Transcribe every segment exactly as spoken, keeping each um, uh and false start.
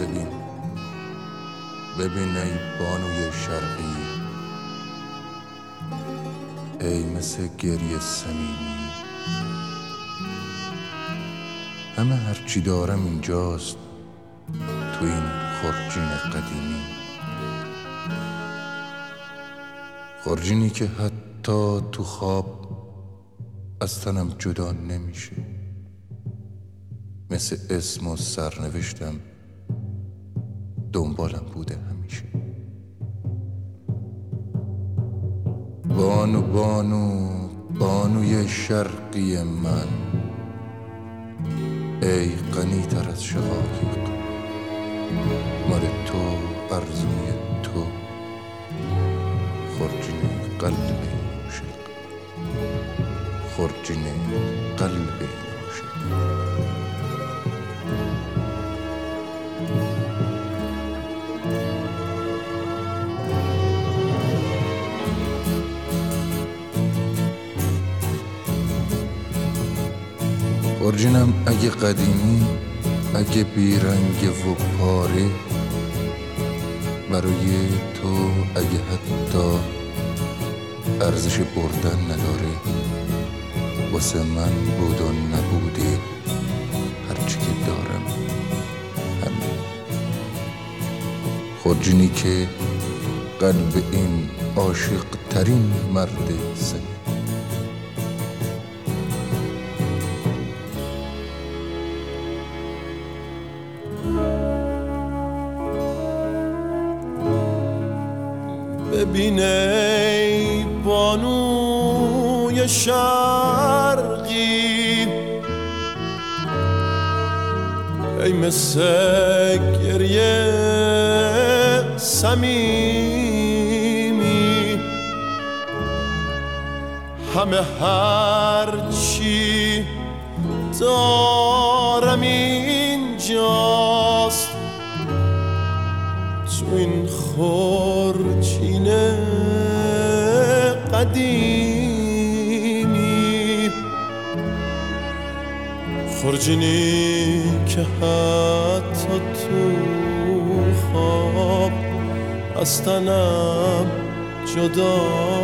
ببین، ببین ای بانوی شرقی، ای مثل گریه صمیمی. همه هرچی دارم اینجاست تو این خرجین قدیمی، خرجینی که حتی تو خواب از تنم جدا نمیشه، مثل اسم و سرنوشتم دنبالم بوده همیشه. بانو بانو بانوی شرقی من، ای غنی تر از شقایق، مال تو آرزوی تو، خرجین قلب این عاشق، خرجین قلب این عاشق. خرجینم اگه قدیمی، اگه بیرنگ و پاره، برای تو اگه حتی ارزش بردن نداره، واسه من بود و نبوده هرچی که دارم همین. خرجینی که قلب این عاشق ترین مرد زمین. ببین ای بانوی شرقی، ای مثل گریه صمیمی. همه هرچی دارم اینجاست تو این خرجین قدیمی، خرجینی که حتی تو خواب از تنم جدا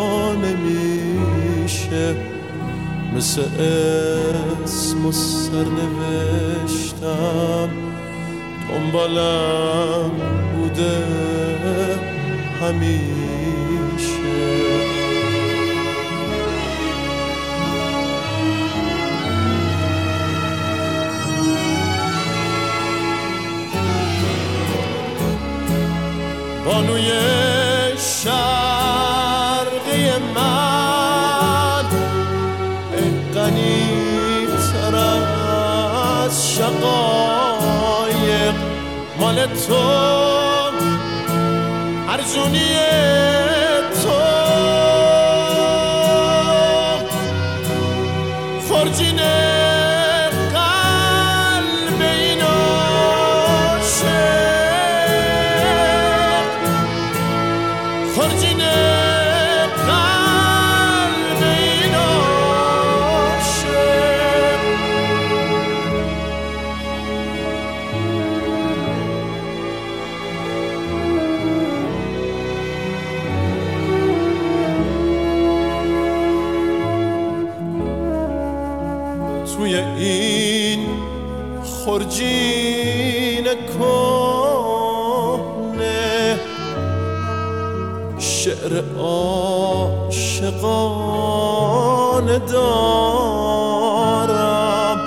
نمیشه، مثل اسم و سرنوشتم دنبالم بوده همیشه. بانوی شرقی من، ای غنی تر از شقایق، مال تو ارزونی تو، خرجین قلب این عاشق، خرجین قلب این عاشق. توی این خرجین کهنه شعر عاشقانه دارم،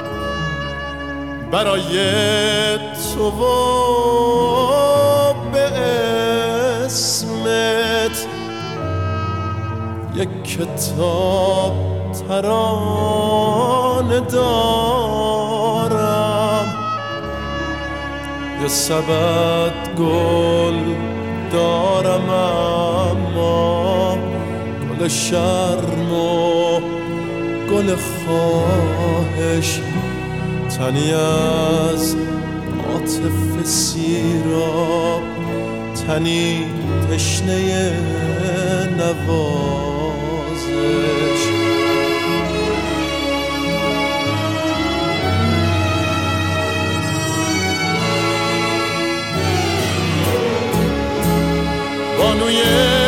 برای تو و به اسمت یک کتاب ترانه دارم، یه سبد گل دارم اما گل شرم و گل خواهش، تنی از عاطفه سیراب، تنی تشنه نوازش. بانوی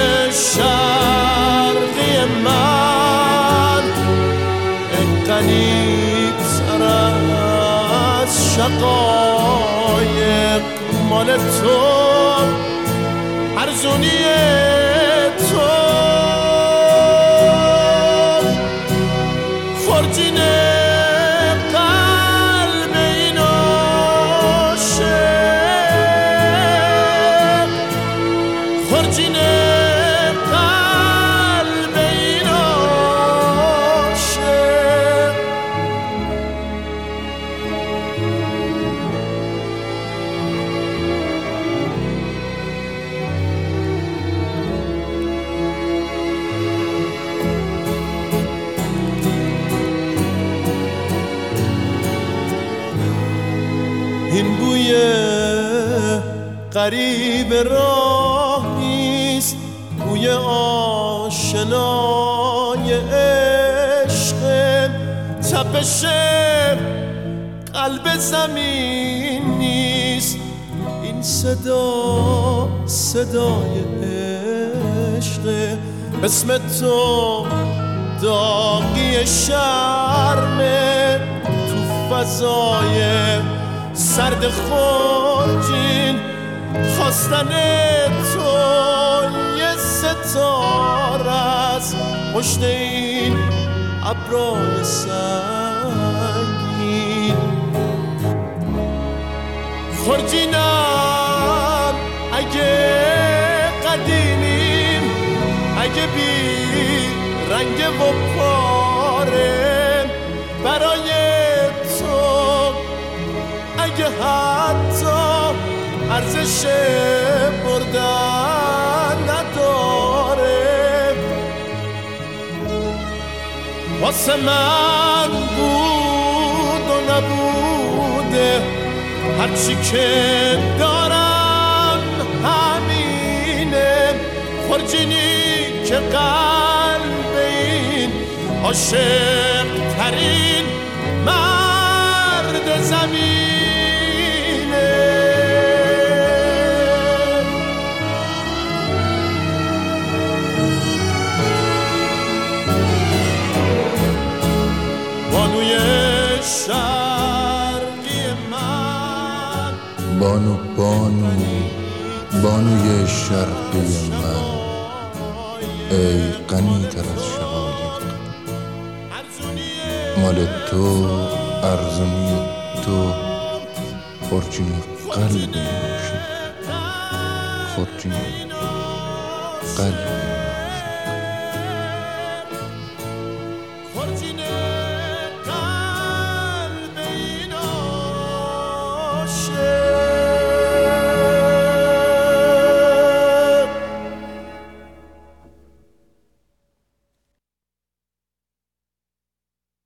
شرقی من، ای غنی‌تر از شقایق، مال تو ارزونی تو، خورجین قلب این عاشق، خورجین قلب این عاشق. این بوی غریب راهیست، بوی آشنای عشق، تپش قلب زمین نیست. این صدا صدای عشق، اسم تو داغی شرمه، تو فضای سرد خورجین خواستن تو یه ستاره است پشت این ابرای سنگین. خورجینم اگه قدیمیم، اگه بی رنگ و پاره، برای تو اگه حتی ارزش بردن نداره، واسه من بود و نبوده، هرچی که دارم همینه. خورجینی که قلب این عاشق ترین مرد زمین. بانوی شرقی من، بانو بانو بانوی شرقی من، ای غنی‌تر از شقایق، مال تو ارزونی تو، خورجین قلب این عاشق، خورجین قلب